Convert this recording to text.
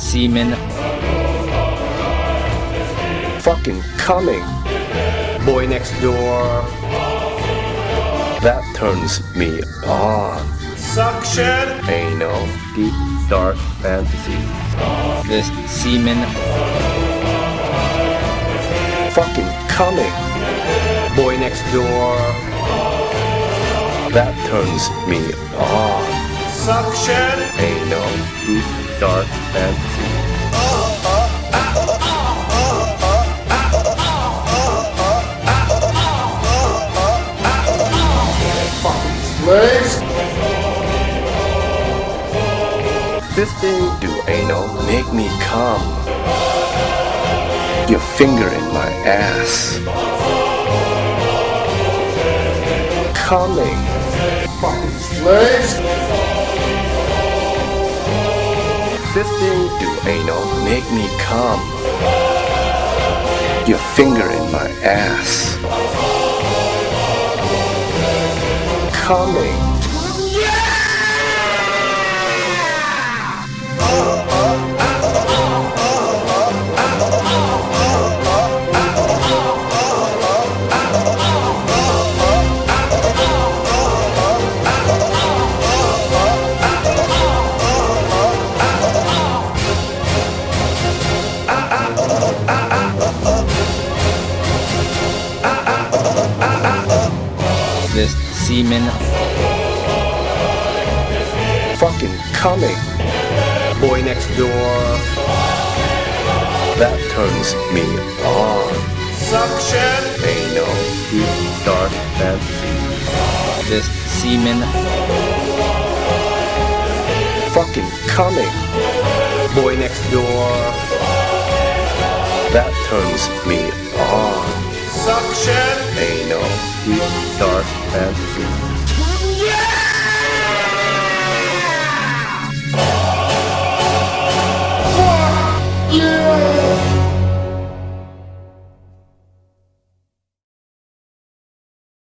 semen. Fucking coming. Boy next door. That turns me on. Suction. Anal. Deep, dark fantasy. The semen. Fucking coming. Boy next door. That turns me on. Suction. Anal. Deep, dark fantasy. Legs. Fisting do anal make me come. Your finger in my ass. Coming. Legs. Fisting do anal make me come. Your finger in my ass. Coming. The semen. Fucking coming. Boy next door. That turns me on. Suction. Anal. Deep, dark fantasy. The semen. Fucking coming. Boy next door. That turns me on. Suction. Anal. Deep, dark fantasy.